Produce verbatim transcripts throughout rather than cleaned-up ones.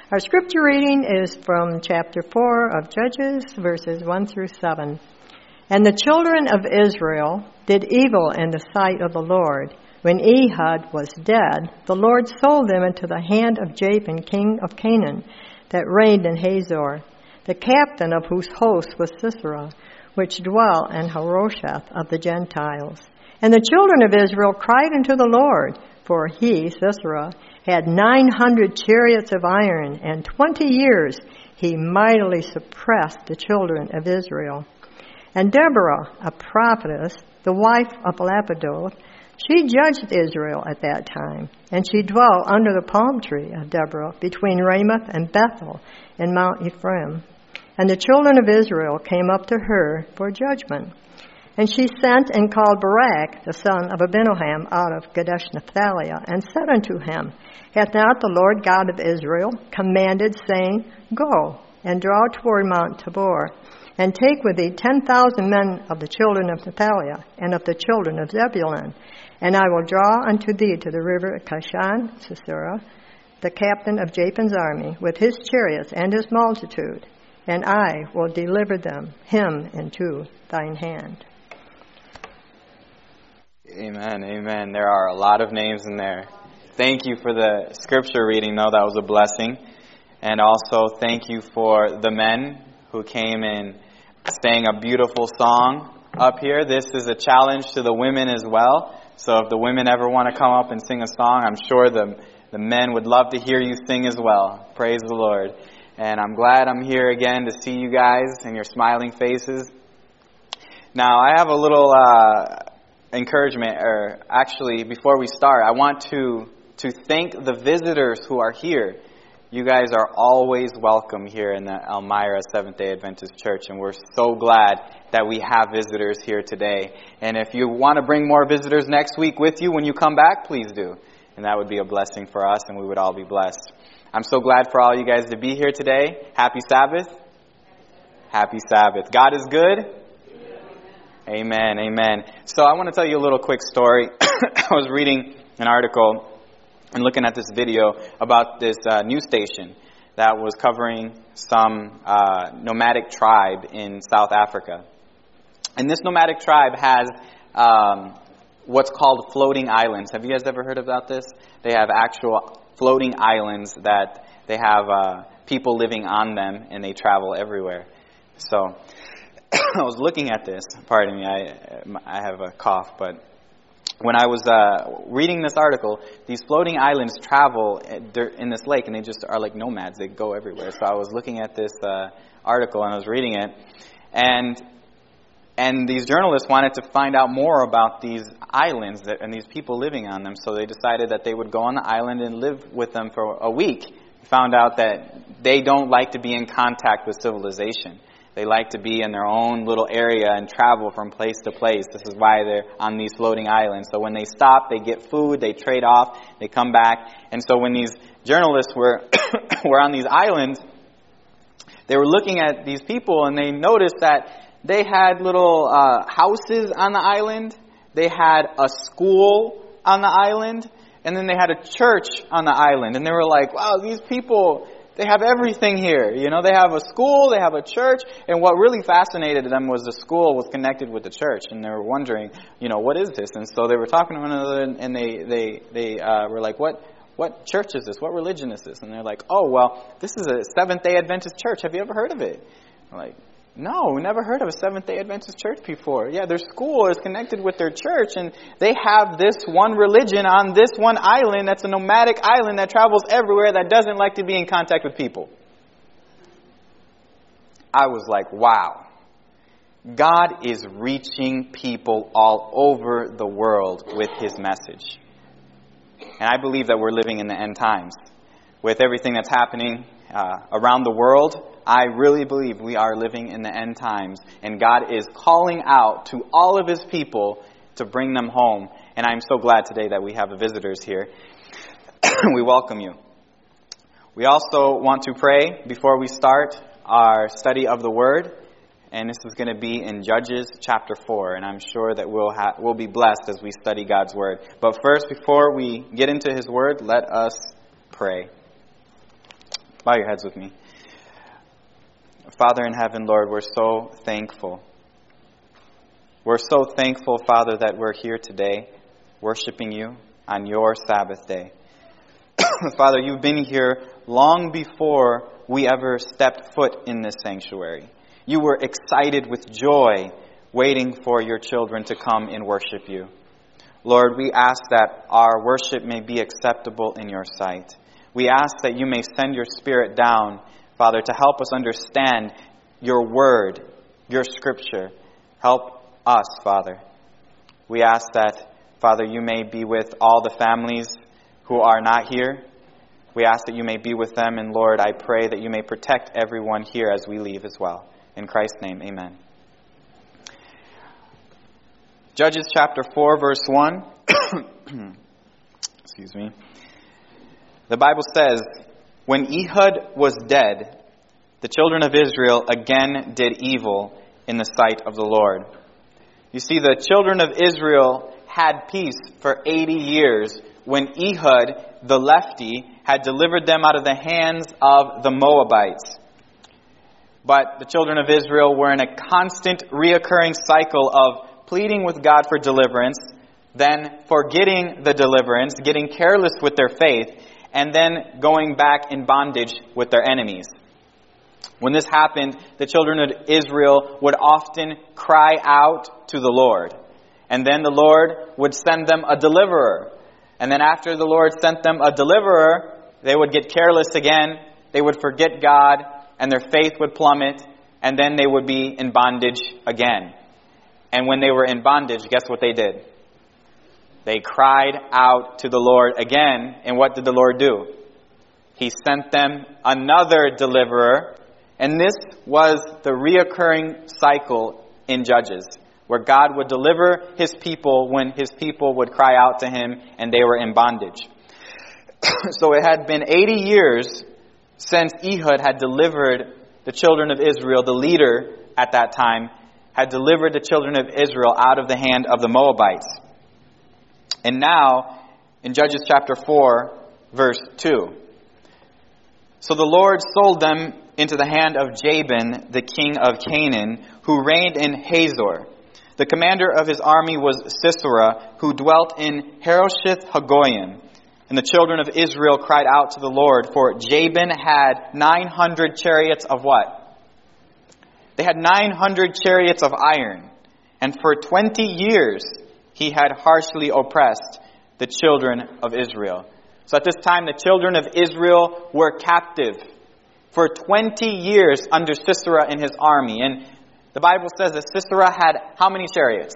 Our scripture reading is from chapter four of Judges, verses one through seven. And the children of Israel did evil in the sight of the Lord. When Ehud was dead, the Lord sold them into the hand of Jabin, king of Canaan, that reigned in Hazor, the captain of whose host was Sisera, which dwell in Harosheth of the Gentiles. And the children of Israel cried unto the Lord, for he, Sisera, had nine hundred chariots of iron, and twenty years he mightily suppressed the children of Israel. And Deborah, a prophetess, the wife of Lapidoth, she judged Israel at that time, and she dwelt under the palm tree of Deborah between Ramoth and Bethel in Mount Ephraim. And the children of Israel came up to her for judgment. And she sent and called Barak, the son of Abinoam, out of Kadesh Naphtali, and said unto him, Hath not the Lord God of Israel commanded, saying, Go, and draw toward Mount Tabor, and take with thee ten thousand men of the children of Naphtali, and of the children of Zebulun, and I will draw unto thee to the river Kishon, Sisera, the captain of Jabin's army, with his chariots and his multitude, and I will deliver them, him, into thine hand. Amen, amen. There are a lot of names in there. Thank you for the scripture reading, though. That was a blessing. And also thank you for the men who came and sang a beautiful song up here. This is a challenge to the women as well. So if the women ever want to come up and sing a song, I'm sure the, the men would love to hear you sing as well. Praise the Lord. And I'm glad I'm here again to see you guys and your smiling faces. Now, I have a little uh, encouragement, or actually, before we start, I want to, to thank the visitors who are here. You guys are always welcome here in the Elmira Seventh-day Adventist Church, and we're so glad that we have visitors here today. And if you want to bring more visitors next week with you when you come back, please do. And that would be a blessing for us, and we would all be blessed. I'm so glad for all you guys to be here today. Happy Sabbath. Happy Sabbath. God is good. Amen, amen. So I want to tell you a little quick story. I was reading an article and looking at this video about this uh, news station that was covering some uh, nomadic tribe in South Africa. And this nomadic tribe has um, what's called floating islands. Have you guys ever heard about this? They have actual floating islands that they have uh, people living on them, and they travel everywhere. So I was looking at this. Pardon me, I I have a cough, but when I was uh, reading this article, these floating islands travel in this lake, and they just are like nomads. They go everywhere. So I was looking at this uh, article, and I was reading it, and and these journalists wanted to find out more about these islands that, and these people living on them. So they decided that they would go on the island and live with them for a week. Found out that they don't like to be in contact with civilization. They like to be in their own little area and travel from place to place. This is why they're on these floating islands. So when they stop, they get food, they trade off, they come back. And so when these journalists were were on these islands, they were looking at these people, and they noticed that they had little uh, houses on the island. They had a school on the island. And then they had a church on the island. And they were like, wow, these people, they have everything here. You know, they have a school, they have a church. And what really fascinated them was the school was connected with the church. And they were wondering, you know, what is this? And so they were talking to one another, and they they they uh, were like, what what church is this? What religion is this? And they're like, oh, well, this is a Seventh-day Adventist church. Have you ever heard of it? I'm like, no, we never heard of a Seventh-day Adventist church before. Yeah, their school is connected with their church, and they have this one religion on this one island that's a nomadic island that travels everywhere, that doesn't like to be in contact with people. I was like, wow. God is reaching people all over the world with His message. And I believe that we're living in the end times. With everything that's happening uh, around the world, I really believe we are living in the end times, and God is calling out to all of His people to bring them home. And I'm so glad today that we have the visitors here. We welcome you. We also want to pray before we start our study of the Word, and this is going to be in Judges chapter four, and I'm sure that we'll ha- we'll be blessed as we study God's Word. But first, before we get into His Word, let us pray. Bow your heads with me. Father in heaven, Lord, we're so thankful. We're so thankful, Father, that we're here today worshiping you on your Sabbath day. Father, you've been here long before we ever stepped foot in this sanctuary. You were excited with joy, waiting for your children to come and worship you. Lord, we ask that our worship may be acceptable in your sight. We ask that you may send your Spirit down, Father, to help us understand your word, your scripture. Help us, Father. We ask that, Father, you may be with all the families who are not here. We ask that you may be with them, and Lord, I pray that you may protect everyone here as we leave as well. In Christ's name, amen. Judges chapter four, verse one. Excuse me. The Bible says, when Ehud was dead, the children of Israel again did evil in the sight of the Lord. You see, the children of Israel had peace for eighty years when Ehud, the lefty, had delivered them out of the hands of the Moabites. But the children of Israel were in a constant reoccurring cycle of pleading with God for deliverance, then forgetting the deliverance, getting careless with their faith, and then going back in bondage with their enemies. When this happened, the children of Israel would often cry out to the Lord. And then the Lord would send them a deliverer. And then after the Lord sent them a deliverer, they would get careless again, they would forget God, and their faith would plummet, and then they would be in bondage again. And when they were in bondage, guess what they did? They cried out to the Lord again, and what did the Lord do? He sent them another deliverer, and this was the reoccurring cycle in Judges, where God would deliver his people when his people would cry out to him and they were in bondage. So it had been eighty years since Ehud had delivered the children of Israel. The leader at that time had delivered the children of Israel out of the hand of the Moabites. And now, in Judges chapter four, verse two, so the Lord sold them into the hand of Jabin, the king of Canaan, who reigned in Hazor. The commander of his army was Sisera, who dwelt in Harosheth Hagoyim. And the children of Israel cried out to the Lord, for Jabin had nine hundred chariots of what? They had nine hundred chariots of iron. And for twenty years he had harshly oppressed the children of Israel. So at this time the children of Israel were captive for twenty years under Sisera and his army. And the Bible says that Sisera had how many chariots?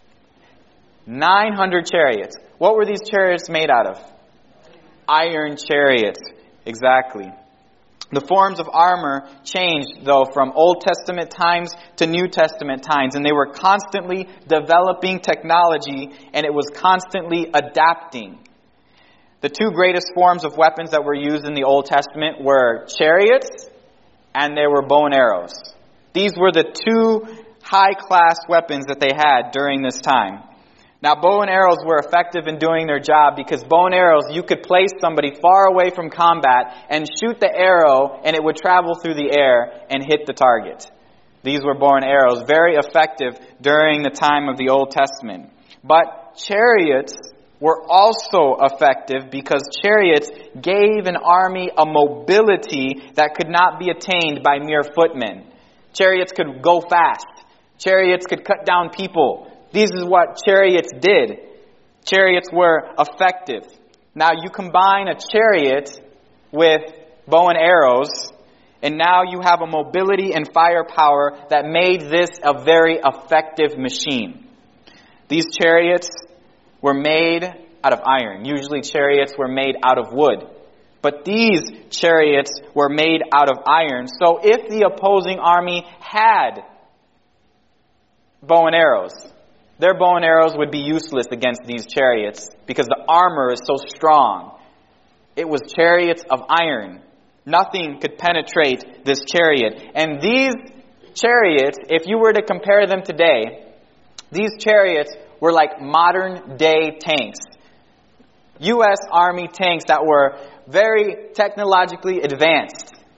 nine hundred chariots. What were these chariots made out of? Iron chariots. Exactly. The forms of armor changed, though, from Old Testament times to New Testament times, and they were constantly developing technology, and it was constantly adapting. The two greatest forms of weapons that were used in the Old Testament were chariots and they were bow and arrows. These were the two high-class weapons that they had during this time. Now, bow and arrows were effective in doing their job because bow and arrows, you could place somebody far away from combat and shoot the arrow and it would travel through the air and hit the target. These were bow and arrows, very effective during the time of the Old Testament. But chariots were also effective because chariots gave an army a mobility that could not be attained by mere footmen. Chariots could go fast. Chariots could cut down people. This is what chariots did. Chariots were effective. Now you combine a chariot with bow and arrows, and now you have a mobility and firepower that made this a very effective machine. These chariots were made out of iron. Usually chariots were made out of wood. But these chariots were made out of iron. So if the opposing army had bow and arrows, their bow and arrows would be useless against these chariots because the armor is so strong. It was chariots of iron. Nothing could penetrate this chariot. And these chariots, if you were to compare them today, these chariots were like modern day tanks. U S Army tanks that were very technologically advanced.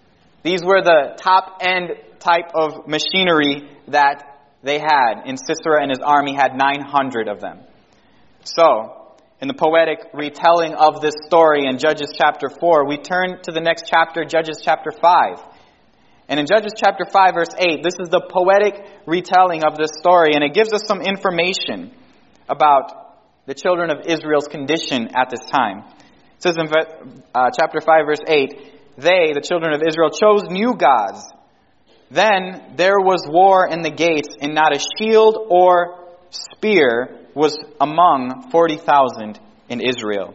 These were the top-end type of machinery that they had. And Sisera and his army had nine hundred of them. So, in the poetic retelling of this story in Judges chapter four, we turn to the next chapter, Judges chapter five. And in Judges chapter five, verse eight, this is the poetic retelling of this story, and it gives us some information about the children of Israel's condition at this time. It says in uh, chapter five, verse eight, they, the children of Israel, chose new gods. Then there was war in the gates, and not a shield or spear was among forty thousand in Israel.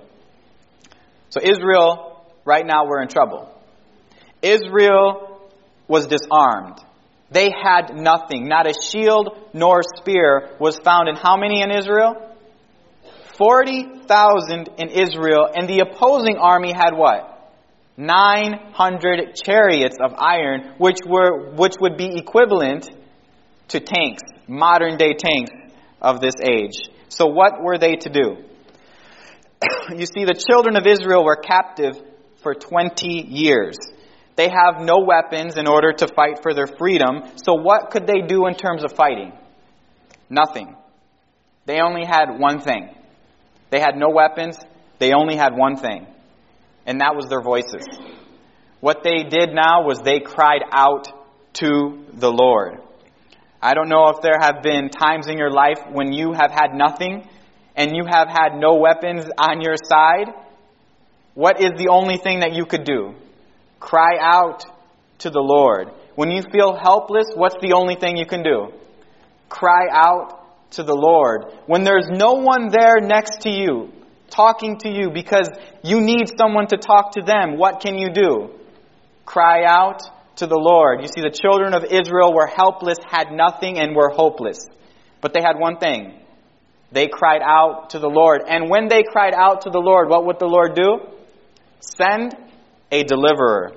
So Israel, right now we're in trouble. Israel was disarmed. They had nothing. Not a shield nor spear was found in how many in Israel? forty thousand in Israel. And the opposing army had what? nine hundred chariots of iron, which were which would be equivalent to tanks, modern day tanks of this age. So what were they to do? You see, the children of Israel were captive for twenty years. They have no weapons in order to fight for their freedom. So what could they do in terms of fighting? Nothing. They only had one thing. They had no weapons. They only had one thing. And that was their voices. What they did now was they cried out to the Lord. I don't know if there have been times in your life when you have had nothing and you have had no weapons on your side. What is the only thing that you could do? Cry out to the Lord. When you feel helpless, what's the only thing you can do? Cry out to the Lord. When there's no one there next to you, talking to you because you need someone to talk to them, what can you do? Cry out to the Lord. You see, the children of Israel were helpless, had nothing, and were hopeless. But they had one thing. They cried out to the Lord. And when they cried out to the Lord, what would the Lord do? Send a deliverer.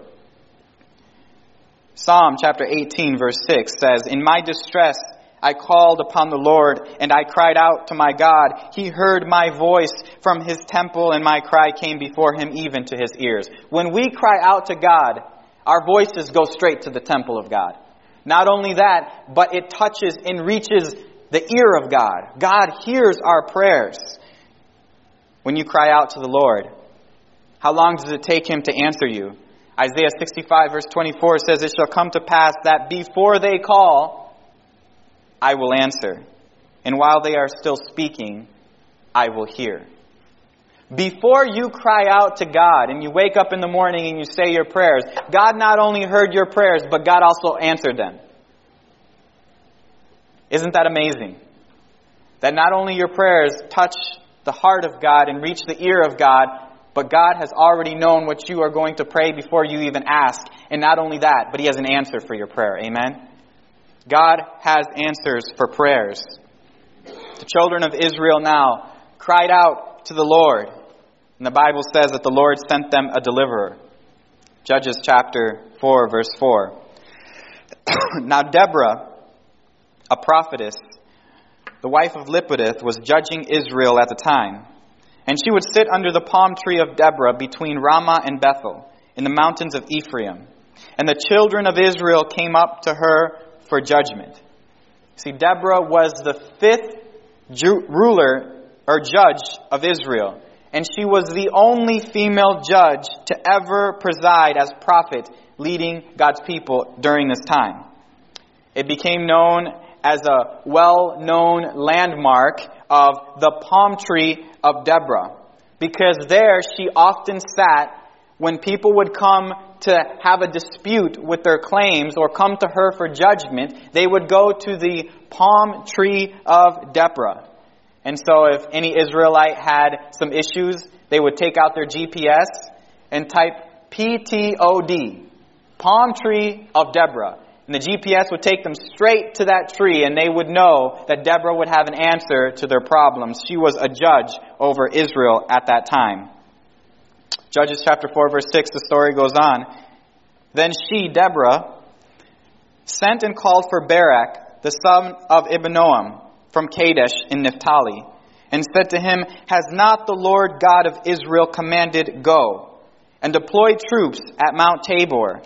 Psalm chapter eighteen, verse six says, in my distress I called upon the Lord, and I cried out to my God. He heard my voice from his temple, and my cry came before him even to his ears. When we cry out to God, our voices go straight to the temple of God. Not only that, but it touches and reaches the ear of God. God hears our prayers when you cry out to the Lord. How long does it take him to answer you? Isaiah sixty-five verse twenty-four says, it shall come to pass that before they call, I will answer. And while they are still speaking, I will hear. Before you cry out to God and you wake up in the morning and you say your prayers, God not only heard your prayers, but God also answered them. Isn't that amazing? That not only your prayers touch the heart of God and reach the ear of God, but God has already known what you are going to pray before you even ask. And not only that, but he has an answer for your prayer. Amen? God has answers for prayers. The children of Israel now cried out to the Lord. And the Bible says that the Lord sent them a deliverer. Judges chapter four, verse four. Now Deborah, a prophetess, the wife of Lepideth, was judging Israel at the time. And she would sit under the palm tree of Deborah between Ramah and Bethel, in the mountains of Ephraim. And the children of Israel came up to her for judgment. See, Deborah was the fifth Jew, ruler or judge of Israel. And she was the only female judge to ever preside as prophet leading God's people during this time. It became known as a well-known landmark of the palm tree of Deborah, because there she often sat when people would come to have a dispute with their claims or come to her for judgment. They would go to the palm tree of Deborah. And so if any Israelite had some issues, they would take out their G P S and type P T O D, palm tree of Deborah. And the G P S would take them straight to that tree, and they would know that Deborah would have an answer to their problems. She was a judge over Israel at that time. Judges chapter four, verse six, the story goes on. Then she, Deborah, sent and called for Barak, the son of Abinoam, from Kadesh in Naphtali, and said to him, has not the Lord God of Israel commanded, go, and deploy troops at Mount Tabor?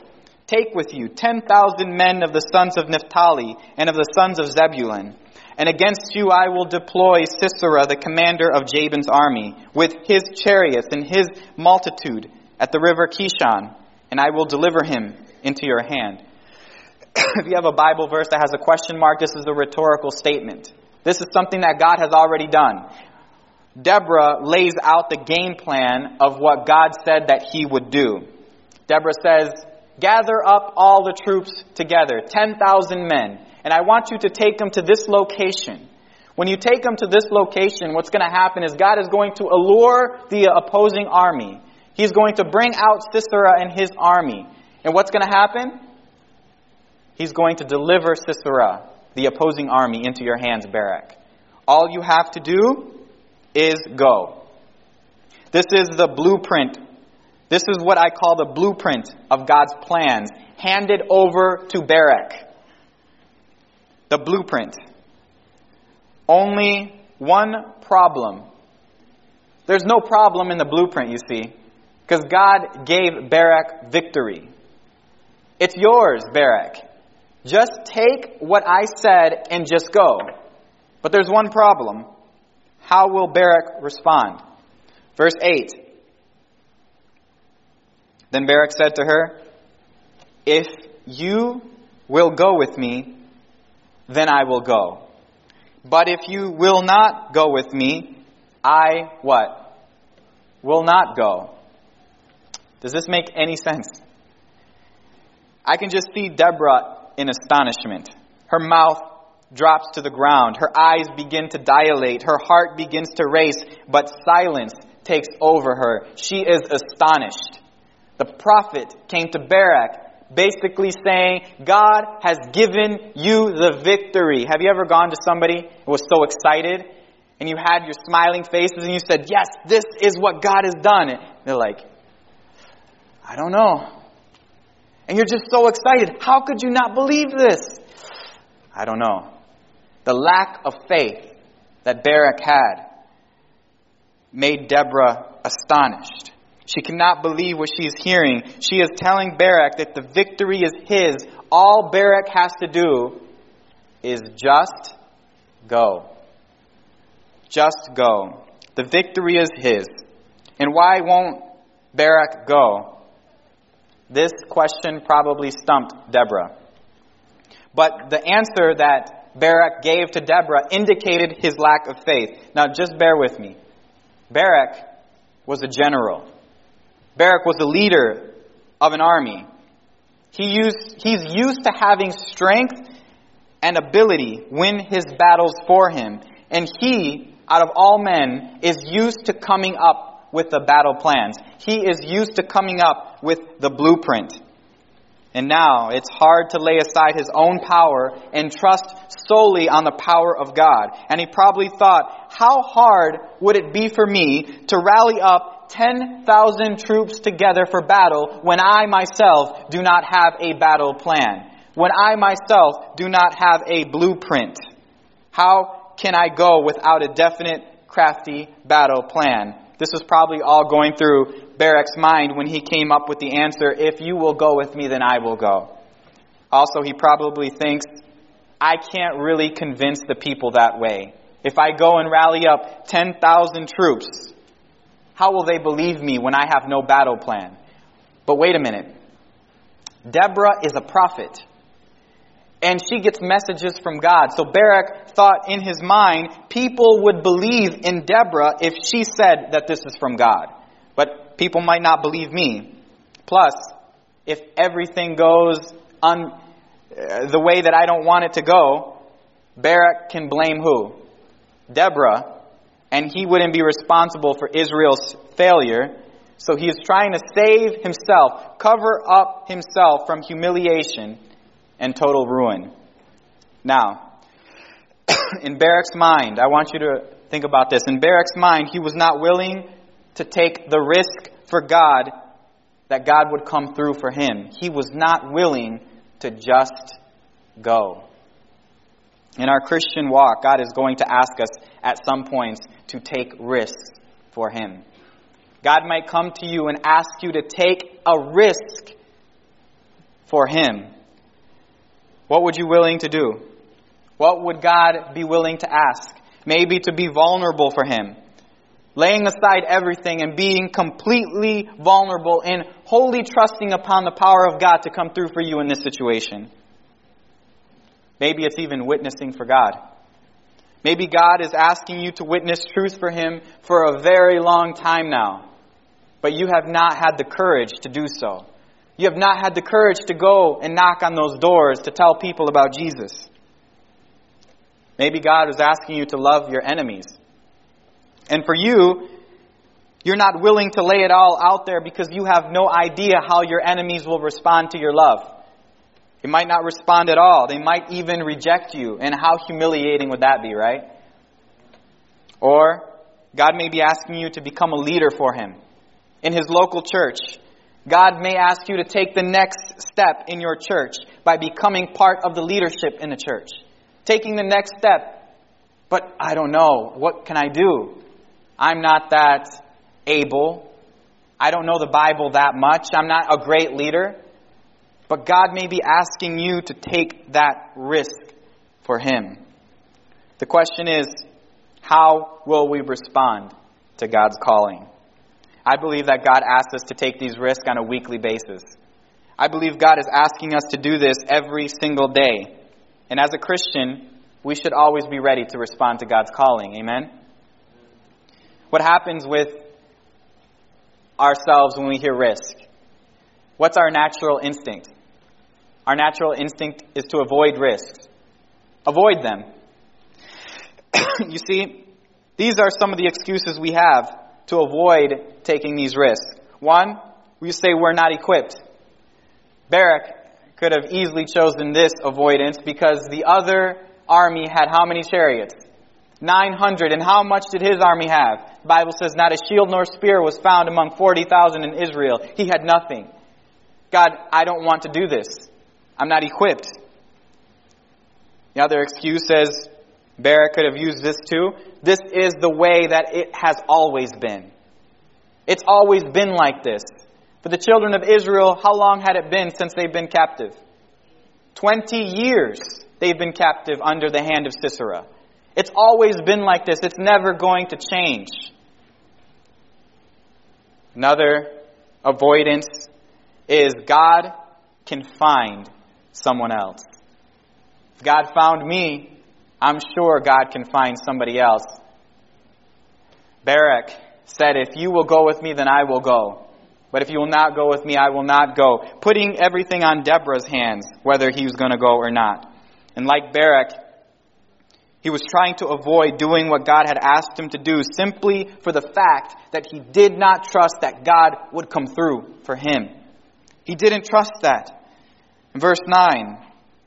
Take with you ten thousand men of the sons of Naphtali and of the sons of Zebulun. And against you I will deploy Sisera, the commander of Jabin's army, with his chariots and his multitude at the river Kishon, and I will deliver him into your hand. If you have a Bible verse that has a question mark, this is a rhetorical statement. This is something that God has already done. Deborah lays out the game plan of what God said that he would do. Deborah says, gather up all the troops together, ten thousand men, and I want you to take them to this location. When you take them to this location, what's going to happen is God is going to allure the opposing army. He's going to bring out Sisera and his army. And what's going to happen? He's going to deliver Sisera, the opposing army, into your hands, Barak. All you have to do is go. This is the blueprint. This is what I call the blueprint of God's plans, handed over to Barak. The blueprint. Only one problem. There's no problem in the blueprint, you see, because God gave Barak victory. It's yours, Barak. Just take what I said and just go. But there's one problem. How will Barak respond? Verse eight. Then Barak said to her, if you will go with me, then I will go. But if you will not go with me, I, what? Will not go. Does this make any sense? I can just see Deborah in astonishment. Her mouth drops to the ground. Her eyes begin to dilate. Her heart begins to race, but silence takes over her. She is astonished. The prophet came to Barak basically saying, God has given you the victory. Have you ever gone to somebody who was so excited and you had your smiling faces and you said, yes, this is what God has done? And they're like, I don't know. And you're just so excited. How could you not believe this? I don't know. The lack of faith that Barak had made Deborah astonished. She cannot believe what she is hearing. She is telling Barak that the victory is his. All Barak has to do is just go. Just go. The victory is his. And why won't Barak go? This question probably stumped Deborah. But the answer that Barak gave to Deborah indicated his lack of faith. Now just bear with me. Barak was a general. Barak was a leader of an army. He used, he's used to having strength and ability win his battles for him. And he, out of all men, is used to coming up with the battle plans. He is used to coming up with the blueprint. And now it's hard to lay aside his own power and trust solely on the power of God. And he probably thought, how hard would it be for me to rally up ten thousand troops together for battle when I myself do not have a battle plan? When I myself do not have a blueprint? How can I go without a definite, crafty battle plan? This was probably all going through Barak's mind when he came up with the answer, if you will go with me, then I will go. Also, he probably thinks, I can't really convince the people that way. If I go and rally up ten thousand troops, how will they believe me when I have no battle plan? But wait a minute. Deborah is a prophet. And she gets messages from God. So Barak thought in his mind, people would believe in Deborah if she said that this is from God. But people might not believe me. Plus, if everything goes un, uh, the way that I don't want it to go, Barak can blame who? Deborah. And he wouldn't be responsible for Israel's failure. So he is trying to save himself, cover up himself from humiliation and total ruin. Now, in Barak's mind, I want you to think about this. In Barak's mind, he was not willing to take the risk for God that God would come through for him. He was not willing to just go. In our Christian walk, God is going to ask us at some points to take risks for him. God might come to you and ask you to take a risk for Him, what would you be willing to do? What would God be willing to ask? Maybe to be vulnerable for Him. Laying aside everything and being completely vulnerable and wholly trusting upon the power of God to come through for you in this situation. Maybe it's even witnessing for God. Maybe God is asking you to witness truth for Him for a very long time now, but you have not had the courage to do so. You have not had the courage to go and knock on those doors to tell people about Jesus. Maybe God is asking you to love your enemies. And for you, you're not willing to lay it all out there because you have no idea how your enemies will respond to your love. They might not respond at all. They might even reject you. And how humiliating would that be, right? Or God may be asking you to become a leader for Him in His local church. God may ask you to take the next step in your church by becoming part of the leadership in the church. Taking the next step. But I don't know. What can I do? I'm not that able. I don't know the Bible that much. I'm not a great leader. But God may be asking you to take that risk for Him. The question is, how will we respond to God's calling? I believe that God asks us to take these risks on a weekly basis. I believe God is asking us to do this every single day. And as a Christian, we should always be ready to respond to God's calling. Amen? What happens with ourselves when we hear risk? What's our natural instinct? Our natural instinct is to avoid risks. Avoid them. You see, these are some of the excuses we have to avoid taking these risks. One, we say we're not equipped. Barak could have easily chosen this avoidance because the other army had how many chariots? nine hundred. And how much did his army have? The Bible says not a shield nor spear was found among forty thousand in Israel. He had nothing. God, I don't want to do this. I'm not equipped. The other excuse says, Barak could have used this too. This is the way that it has always been. It's always been like this. For the children of Israel, how long had it been since they've been captive? Twenty years they've been captive under the hand of Sisera. It's always been like this. It's never going to change. Another avoidance is God can find someone else. If God found me, I'm sure God can find somebody else. Barak said, if you will go with me, then I will go. But if you will not go with me, I will not go. Putting everything on Deborah's hands, whether he was going to go or not. And like Barak, he was trying to avoid doing what God had asked him to do simply for the fact that he did not trust that God would come through for him. He didn't trust that. In verse nine,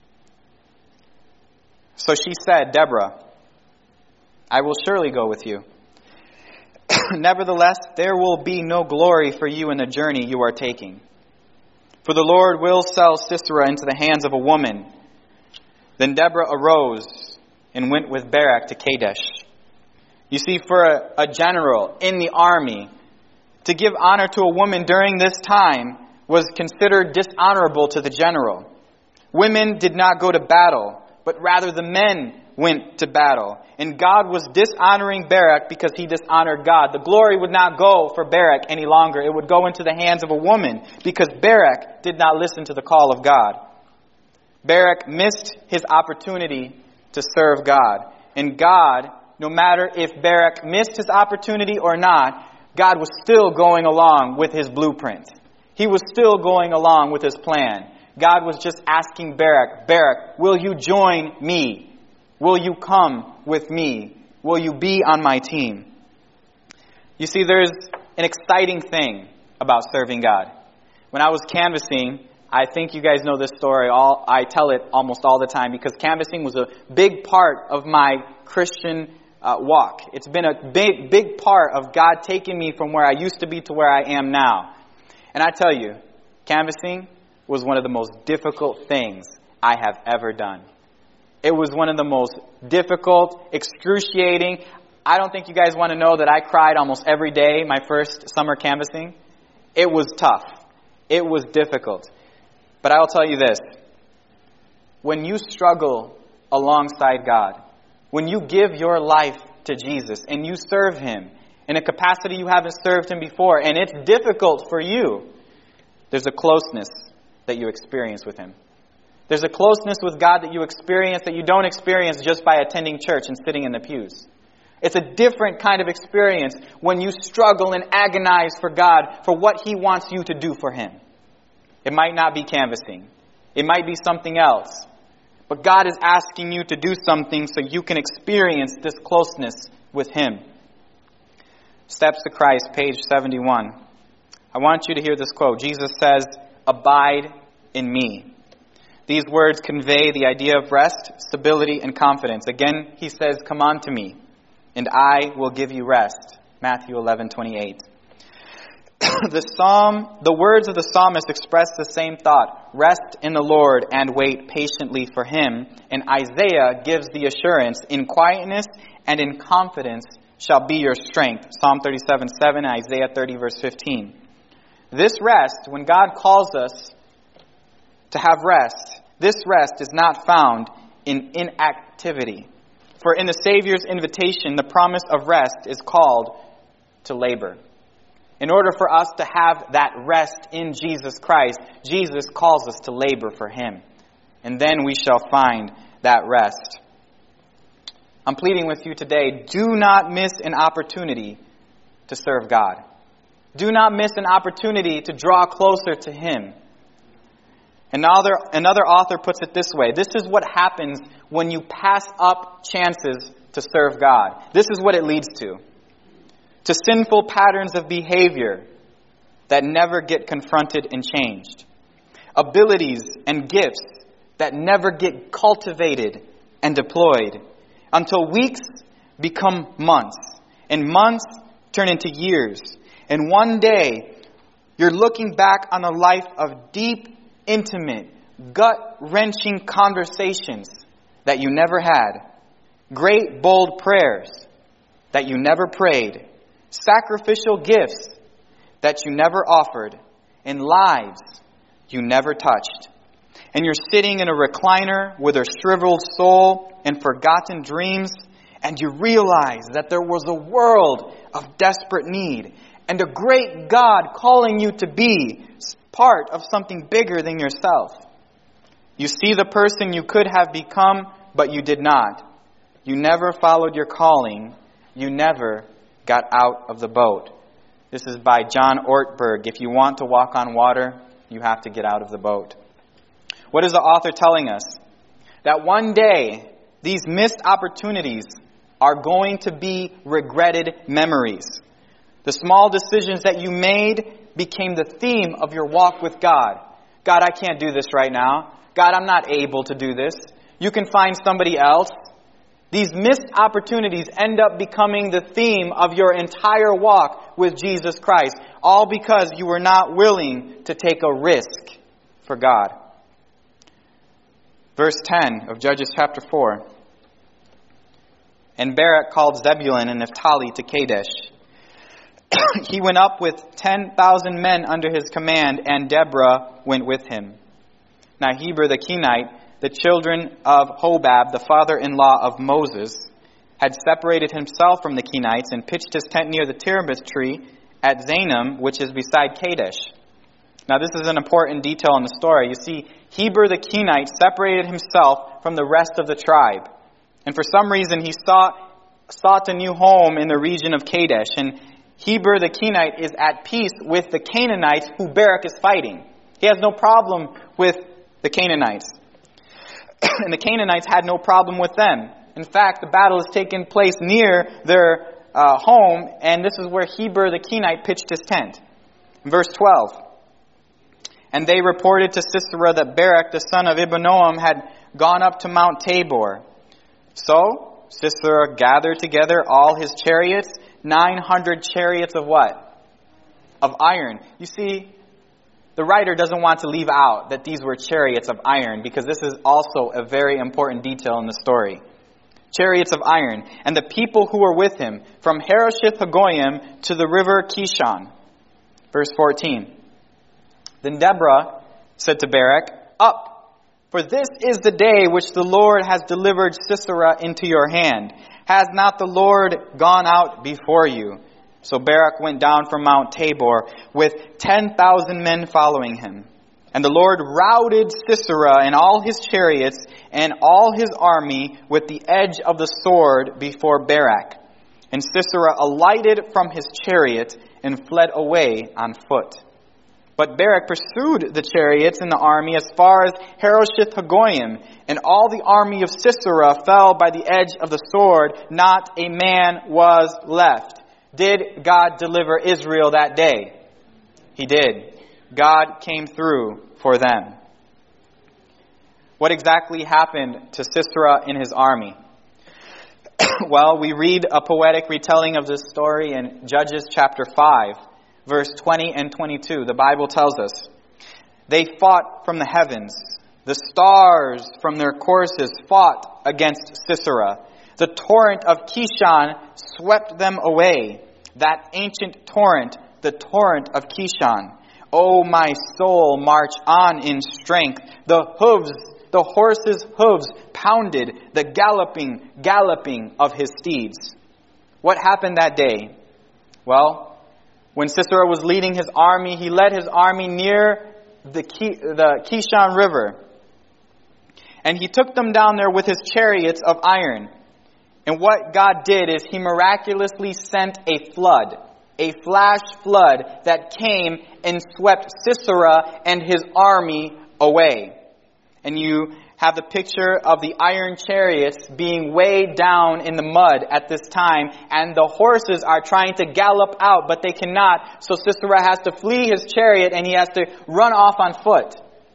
so she said, Deborah, I will surely go with you. Nevertheless, there will be no glory for you in the journey you are taking. For the Lord will sell Sisera into the hands of a woman. Then Deborah arose and went with Barak to Kadesh. You see, for a, a general in the army, to give honor to a woman during this time was considered dishonorable to the general. Women did not go to battle, but rather the men went to battle. And God was dishonoring Barak because he dishonored God. The glory would not go for Barak any longer. It would go into the hands of a woman because Barak did not listen to the call of God. Barak missed his opportunity to serve God. And God, no matter if Barak missed his opportunity or not, God was still going along with his blueprint. He was still going along with his plan. God was just asking Barak, Barak, will you join me? Will you come with me? Will you be on my team? You see, there's an exciting thing about serving God. When I was canvassing, I think you guys know this story. All I tell it almost all the time because canvassing was a big part of my Christian uh, walk. It's been a big, big part of God taking me from where I used to be to where I am now. And I tell you, canvassing was one of the most difficult things I have ever done. It was one of the most difficult, excruciating. I don't think you guys want to know that I cried almost every day my first summer canvassing. It was tough. It was difficult. But I'll tell you this. When you struggle alongside God, when you give your life to Jesus and you serve Him in a capacity you haven't served Him before, and it's difficult for you, there's a closeness that you experience with Him. There's a closeness with God that you experience that you don't experience just by attending church and sitting in the pews. It's a different kind of experience when you struggle and agonize for God for what He wants you to do for Him. It might not be canvassing. It might be something else. But God is asking you to do something so you can experience this closeness with Him. Steps to Christ, page seventy-one. I want you to hear this quote. Jesus says, "Abide in me." These words convey the idea of rest, stability, and confidence. Again, He says, "Come unto me, and I will give you rest." Matthew eleven twenty-eight. The psalm, the words of the psalmist express the same thought. Rest in the Lord and wait patiently for Him. And Isaiah gives the assurance, in quietness and in confidence shall be your strength. Psalm thirty-seven seven, Isaiah thirty verse fifteen. This rest, when God calls us to have rest, this rest is not found in inactivity. For in the Savior's invitation, the promise of rest is called to labor. In order for us to have that rest in Jesus Christ, Jesus calls us to labor for Him. And then we shall find that rest. I'm pleading with you today, do not miss an opportunity to serve God. Do not miss an opportunity to draw closer to Him. Another, another author puts it this way. This is what happens when you pass up chances to serve God. This is what it leads to. To sinful patterns of behavior that never get confronted and changed. Abilities and gifts that never get cultivated and deployed. Until weeks become months. And months turn into years. And one day, you're looking back on a life of deep, intimate, gut-wrenching conversations that you never had. Great, bold prayers that you never prayed. Sacrificial gifts that you never offered. And lives you never touched. And you're sitting in a recliner with a shriveled soul and forgotten dreams. And you realize that there was a world of desperate need. And a great God calling you to be part of something bigger than yourself. You see the person you could have become, but you did not. You never followed your calling. You never got out of the boat. This is by John Ortberg. If you want to walk on water, you have to get out of the boat. What is the author telling us? That one day, these missed opportunities are going to be regretted memories. The small decisions that you made became the theme of your walk with God. God, I can't do this right now. God, I'm not able to do this. You can find somebody else. These missed opportunities end up becoming the theme of your entire walk with Jesus Christ, all because you were not willing to take a risk for God. Verse ten of Judges chapter four. And Barak called Zebulun and Naphtali to Kadesh. He went up with ten thousand men under his command, and Deborah went with him. Now Heber the Kenite, the children of Hobab, the father-in-law of Moses, had separated himself from the Kenites and pitched his tent near the terebinth tree at Zanim, which is beside Kadesh. Now this is an important detail in the story. You see, Heber the Kenite separated himself from the rest of the tribe. And for some reason he sought, sought a new home in the region of Kadesh. And Heber the Kenite is at peace with the Canaanites who Barak is fighting. He has no problem with the Canaanites. And the Canaanites had no problem with them. In fact, the battle has taken place near their uh, home, and this is where Heber the Kenite pitched his tent. Verse twelve. And they reported to Sisera that Barak, the son of Abinoam, had gone up to Mount Tabor. So Sisera gathered together all his chariots, nine hundred chariots of what? Of iron. You see, the writer doesn't want to leave out that these were chariots of iron, because this is also a very important detail in the story. Chariots of iron. And the people who were with him, from Harosheth Hagoyim to the river Kishon. Verse fourteen. Then Deborah said to Barak, "Up, for this is the day which the Lord has delivered Sisera into your hand. Has not the Lord gone out before you?" So Barak went down from Mount Tabor with ten thousand men following him. And the Lord routed Sisera and all his chariots and all his army with the edge of the sword before Barak. And Sisera alighted from his chariot and fled away on foot. But Barak pursued the chariots and the army as far as Harosheth Hagoyim, and all the army of Sisera fell by the edge of the sword. Not a man was left. Did God deliver Israel that day? He did. God came through for them. What exactly happened to Sisera and his army? Well, we read a poetic retelling of this story in Judges chapter five, verse twenty and twenty-two. The Bible tells us, "They fought from the heavens. The stars from their courses fought against Sisera. The torrent of Kishon swept them away. That ancient torrent, the torrent of Kishon. O my soul, march on in strength. The hooves, the horse's hooves pounded the galloping, galloping of his steeds." What happened that day? Well, when Sisera was leading his army, he led his army near the, Ki- the Kishon River. And he took them down there with his chariots of iron. And what God did is he miraculously sent a flood, a flash flood that came and swept Sisera and his army away. And you have the picture of the iron chariots being weighed down in the mud at this time, and the horses are trying to gallop out, but they cannot. So Sisera has to flee his chariot and he has to run off on foot.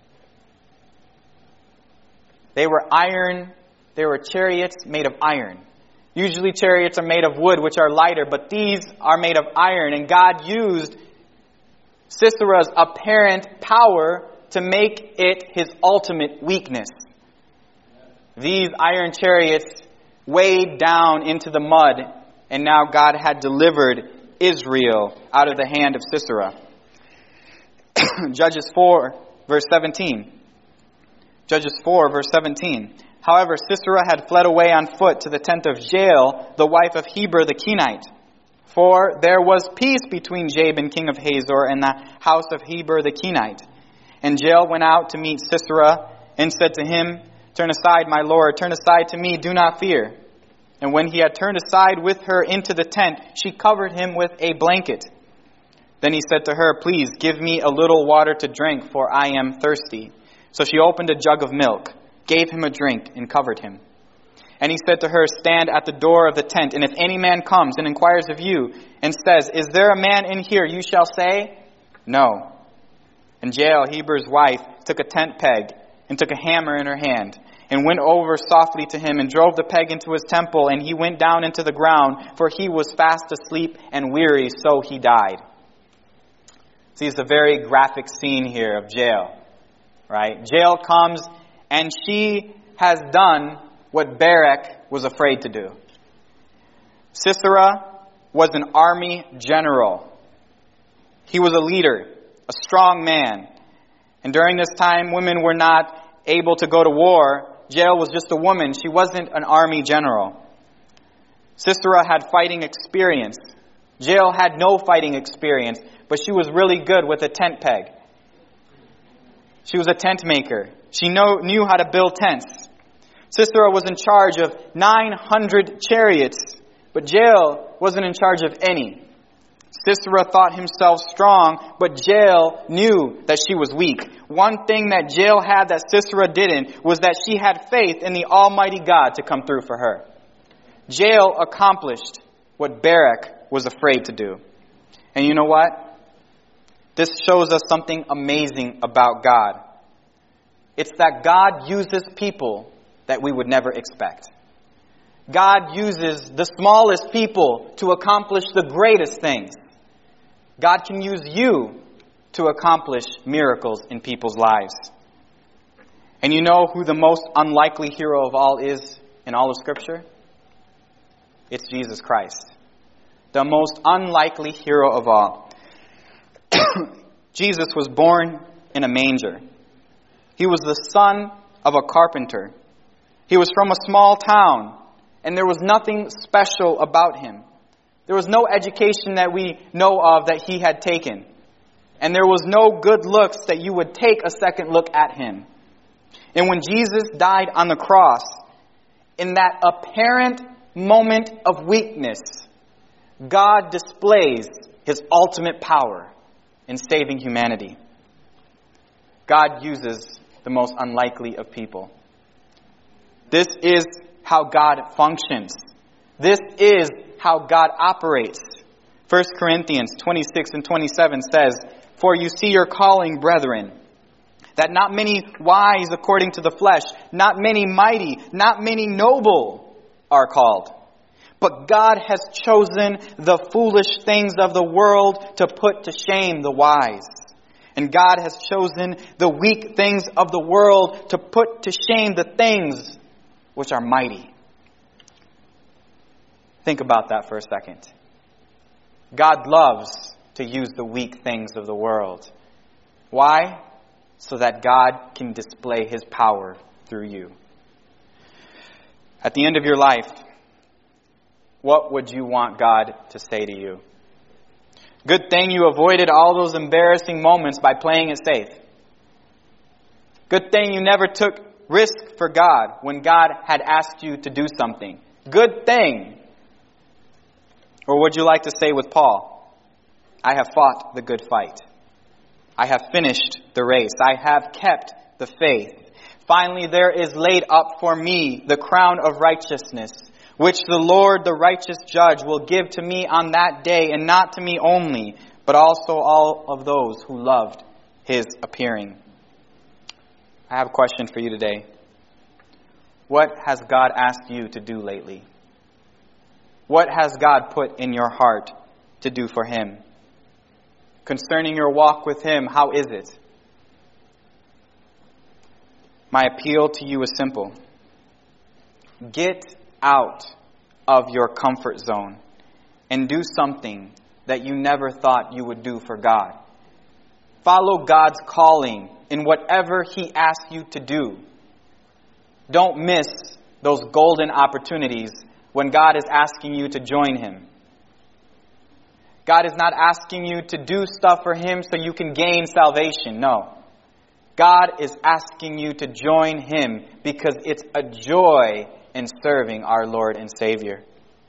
They were iron, they were chariots made of iron. Usually chariots are made of wood, which are lighter, but these are made of iron. And God used Sisera's apparent power to make it his ultimate weakness. These iron chariots weighed down into the mud, and now God had delivered Israel out of the hand of Sisera. Judges four, verse seventeen. Judges four, verse seventeen. "However, Sisera had fled away on foot to the tent of Jael, the wife of Heber the Kenite. For there was peace between Jabin, king of Hazor, and the house of Heber the Kenite. And Jael went out to meet Sisera and said to him, 'Turn aside, my lord, turn aside to me, do not fear.' And when he had turned aside with her into the tent, she covered him with a blanket. Then he said to her, 'Please give me a little water to drink, for I am thirsty.' So she opened a jug of milk, gave him a drink, and covered him. And he said to her, 'Stand at the door of the tent, and if any man comes and inquires of you, and says, Is there a man in here? You shall say, No.' And Jael, Heber's wife, took a tent peg, and took a hammer in her hand, and went over softly to him, and drove the peg into his temple, and he went down into the ground, for he was fast asleep and weary, so he died." See, it's a very graphic scene here of Jael, right? Jael comes, and she has done what Barak was afraid to do. Sisera was an army general. He was a leader, a strong man. And during this time, women were not able to go to war. Jael was just a woman. She wasn't an army general. Sisera had fighting experience. Jael had no fighting experience, but she was really good with a tent peg. She was a tent maker. She know, knew how to build tents. Sisera was in charge of nine hundred chariots, but Jael wasn't in charge of any. Sisera thought himself strong, but Jael knew that she was weak. One thing that Jael had that Sisera didn't was that she had faith in the Almighty God to come through for her. Jael accomplished what Barak was afraid to do. And you know what? This shows us something amazing about God. It's that God uses people that we would never expect. God uses the smallest people to accomplish the greatest things. God can use you to accomplish miracles in people's lives. And you know who the most unlikely hero of all is in all of Scripture? It's Jesus Christ. The most unlikely hero of all. Jesus was born in a manger. He was the son of a carpenter. He was from a small town, and there was nothing special about him. There was no education that we know of that he had taken. And there was no good looks that you would take a second look at him. And when Jesus died on the cross, in that apparent moment of weakness, God displays his ultimate power in saving humanity. God uses the most unlikely of people. This is how God functions. This is how God operates. First Corinthians twenty-six and twenty-seven says, "For you see your calling, brethren, that not many wise according to the flesh, not many mighty, not many noble are called. But God has chosen the foolish things of the world to put to shame the wise. And God has chosen the weak things of the world to put to shame the things which are mighty." Think about that for a second. God loves to use the weak things of the world. Why? So that God can display his power through you. At the end of your life, what would you want God to say to you? Good thing you avoided all those embarrassing moments by playing it safe. Good thing you never took risk for God when God had asked you to do something. Good thing. Or would you like to say with Paul, "I have fought the good fight. I have finished the race. I have kept the faith. Finally, there is laid up for me the crown of righteousness, which the Lord, the righteous judge, will give to me on that day, and not to me only, but also all of those who loved his appearing." I have a question for you today. What has God asked you to do lately? What has God put in your heart to do for him? Concerning your walk with him, how is it? My appeal to you is simple. Get out of your comfort zone and do something that you never thought you would do for God. Follow God's calling in whatever he asks you to do. Don't miss those golden opportunities when God is asking you to join him. God is not asking you to do stuff for him so you can gain salvation. No. God is asking you to join him because it's a joy in serving our Lord and Savior.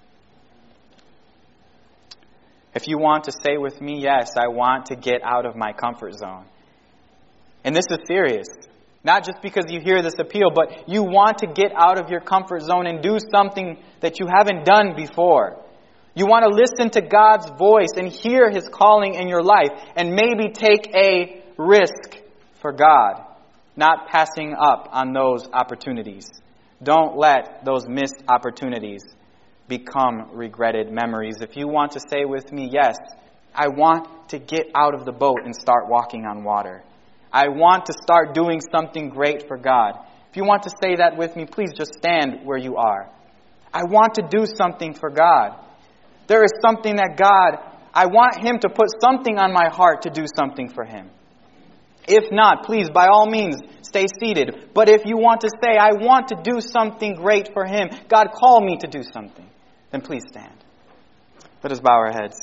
If you want to say with me, yes, I want to get out of my comfort zone. And this is serious. Not just because you hear this appeal, but you want to get out of your comfort zone and do something that you haven't done before. You want to listen to God's voice and hear his calling in your life and maybe take a risk for God, not passing up on those opportunities. Don't let those missed opportunities become regretted memories. If you want to say with me, yes, I want to get out of the boat and start walking on water. I want to start doing something great for God. If you want to say that with me, please just stand where you are. I want to do something for God. There is something that God, I want him to put something on my heart to do something for him. If not, please, by all means, stay seated. But if you want to say, I want to do something great for him, God called me to do something, then please stand. Let us bow our heads.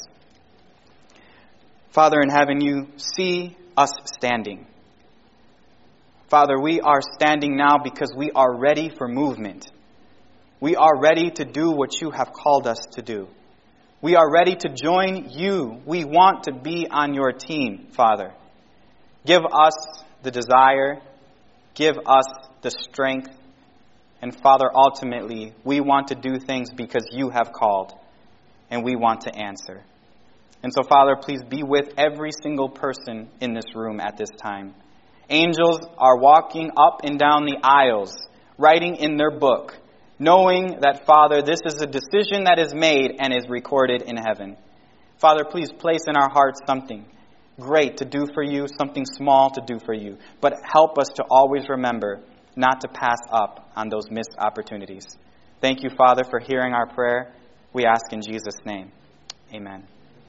Father in heaven, you see us standing. Father, we are standing now because we are ready for movement. We are ready to do what you have called us to do. We are ready to join you. We want to be on your team, Father. Give us the desire. Give us the strength. And Father, ultimately, we want to do things because you have called. And we want to answer. And so, Father, please be with every single person in this room at this time. Angels are walking up and down the aisles, writing in their book, knowing that, Father, this is a decision that is made and is recorded in heaven. Father, please place in our hearts something great to do for you, something small to do for you. But help us to always remember not to pass up on those missed opportunities. Thank you, Father, for hearing our prayer. We ask in Jesus' name. Amen.